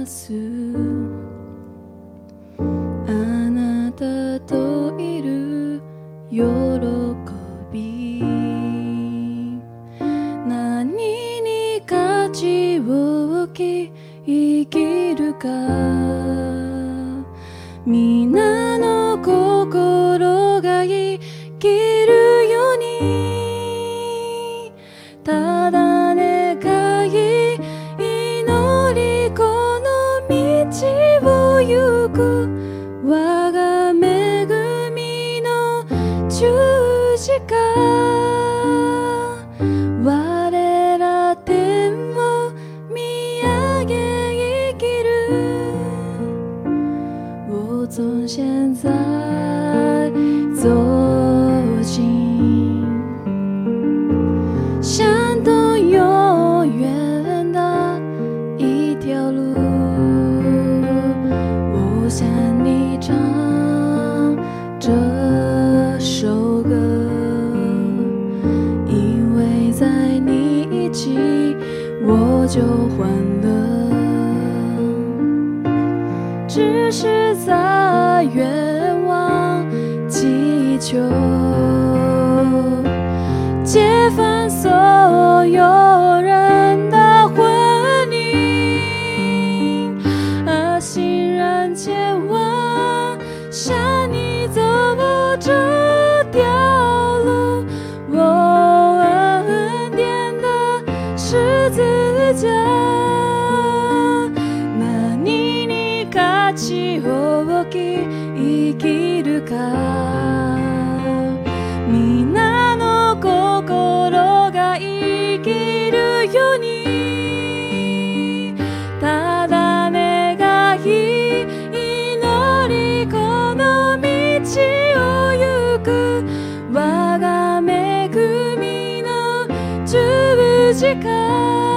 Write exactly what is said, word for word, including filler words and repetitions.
ますあなたといる喜び何に価値を置き生きるか皆の心が生きるようにただ願い祈りこの道を行く我が恵みの十字架我ら天を見上げ生きる我从现在走进山东永远的一条路我向你唱这首歌因为在你一起我就欢乐只是在愿望祈求解放所有人的魂灵而欣然前往向你走这条路我恩典的十字架何に価値を置き生きるか皆の心が生きるようにただ願い祈りこの道を行く我が恵みの十字架